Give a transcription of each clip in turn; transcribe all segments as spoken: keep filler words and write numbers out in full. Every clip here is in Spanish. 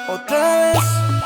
Otra vez,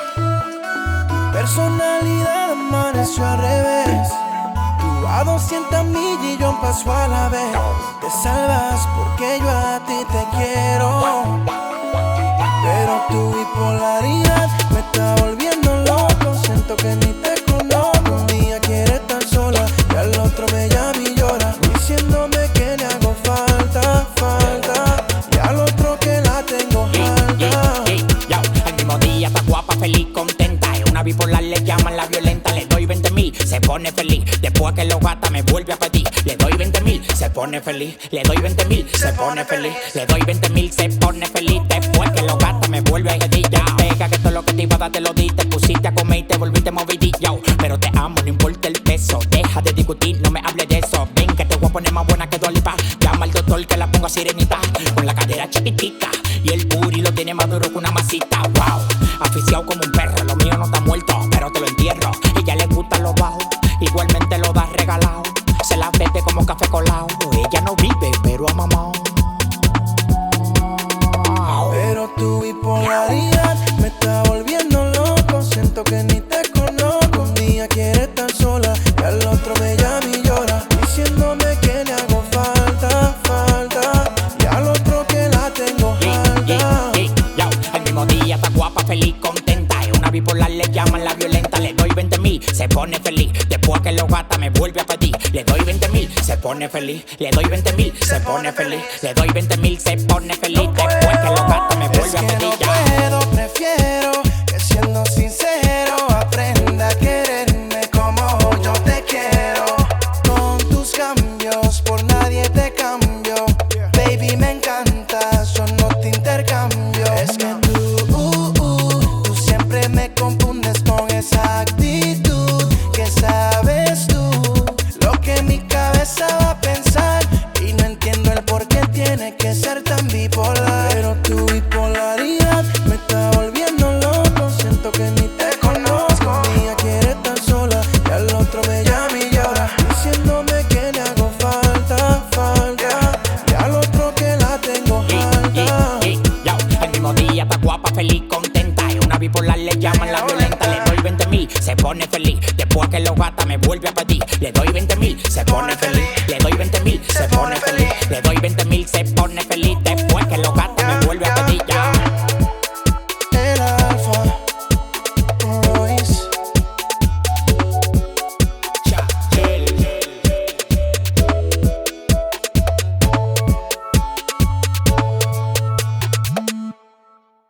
personalidad amaneció al revés. Tú a doscientas millas y yo un paso a la vez. Te salvas porque yo a ti te quiero, pero tu bipolaridad me está volviendo loco. Siento que ni te conozco. Un día quieres estar sola y al otro me llama y llora, diciéndome que le hago falta, falta, y al otro que la tengo alta. Yeah, yeah, yeah, yo, el mismo día está guapa, feliz, contenta. Es una bipolar, le llaman la violenta. Le doy veinte mil, se pone feliz. Después que lo gasta me vuelve a pedir. Le doy veinte mil, se pone feliz. Le doy veinte mil, se pone feliz. Le doy veinte mil, se pone feliz. Después que lo gasta me vuelve a pedir. Ya pega que todo lo que te iba a dar te lo di. Te pusiste a comer y te volviste movidilla. Pero te amo, no importa el peso. Deja de discutir, no me hables de eso. Ven que te voy a poner más buena que Dolipa. Llama al doctor que la ponga sirenita. Con la cadera chiquitica y el booty lo tiene más duro que una masita. Wow, aficiado como un perro. Lo mío no está muerto, pero te lo entierro. Ella le gusta lo bajo, igualmente lo da regalado. Se la bebe como café colado. Ella no vive, pero a mamá. Pero tu bipolaridad me está volviendo loco. Siento que ni te conozco. Un día quieres estar sola y al otro me llama y llora, diciéndome que le hago falta, falta, y al otro que la tengo alta. Yeah, yeah, yeah, yo, el mismo día está guapa, feliz, contenta. Es una bipolar, le llaman la violenta. Le doy veinte mil, se pone feliz. Después que lo gasta me vuelve a pedir. Le doy veinte mil, se pone feliz. Le doy veinte mil, se pone feliz. Le doy veinte mil, se pone feliz. Después que lo gasta me vuelve a pedir. No puedo, prefiero que siendo sincero aprenda a quererme como yo te quiero. Con tus cambios por nadie te cambio. Baby, me encantas, yo no te intercambio. Es que tú, uh, uh, tú siempre me confundes con esa actitud. Que sabes tú lo que mi cabeza va a pensar, y no entiendo el por qué tiene que ser tan bipolar. Pero tu bipolaridad me está volviendo loco. Siento que ni te conozco. Un día quieres estar sola y al otro me llama y llora, diciéndome que le hago falta, falta, y al otro que la tengo alta. Yeah, yeah, yo, el mismo día está guapa, feliz, contenta. Es una bipolar, le llaman la violenta. Le doy veinte mil, se pone feliz. Después que lo gasta me vuelve a pedir. Le doy veinte mil, se pone feliz. Le doy veinte mil, se pone feliz. Le doy veinte mil, se pone feliz. Después que lo gasta